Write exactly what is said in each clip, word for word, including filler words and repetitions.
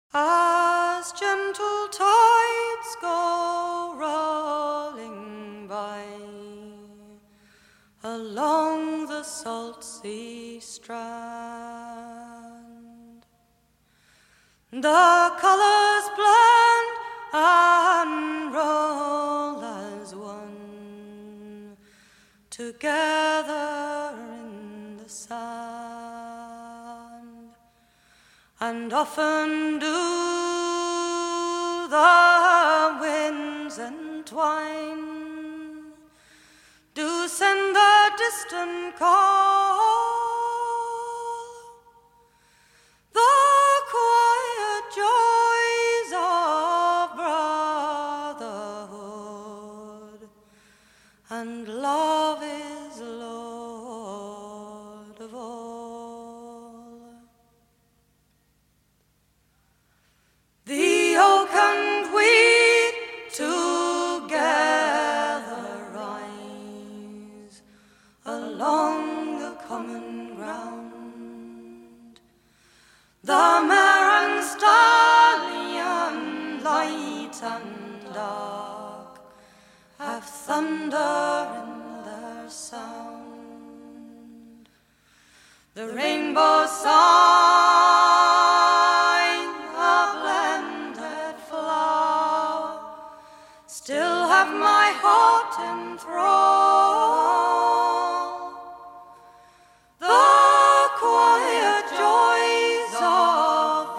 As gentle tides go rolling by along the salt sea strand, the colors blend and roll as one together in the sand, and often do the winds entwine, do send the distant call, the quiet joys of brotherhood, and love is Lord of all. The oak and we together rise along the common ground. The mare and stallion, light and dark, have thunder in their sound. The rainbow sign, a blended flower, still have my heart enthralled. The quiet joys of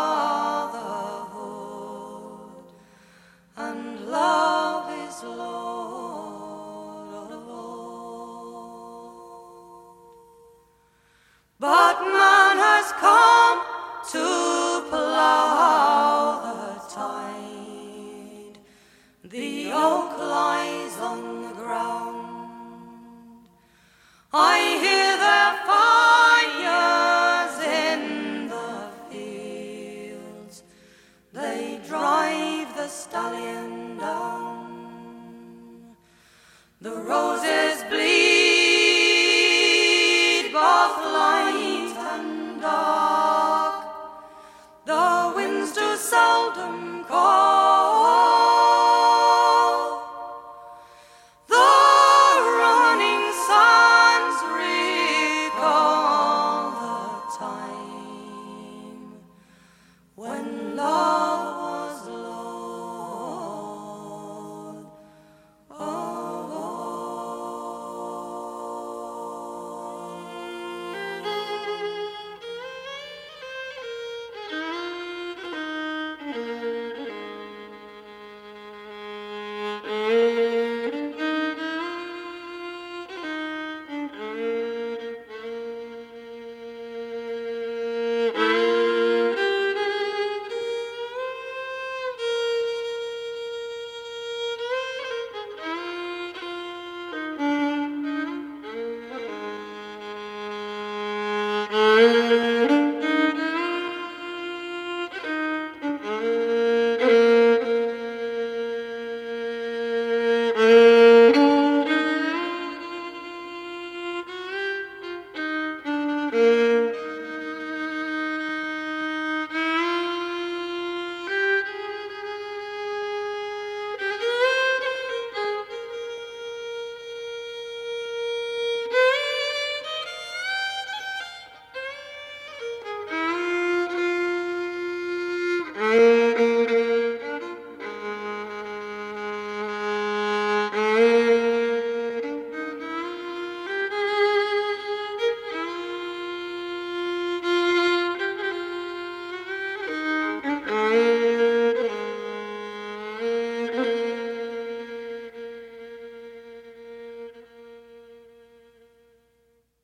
brotherhood, and love is Lord of all. But man has come to plough the tide. The oak lies on the ground. I hear their fires in the fields. They drive the stallion down. The roses bleed, both light and dark. The winds do seldom call. The running sands recall the time when love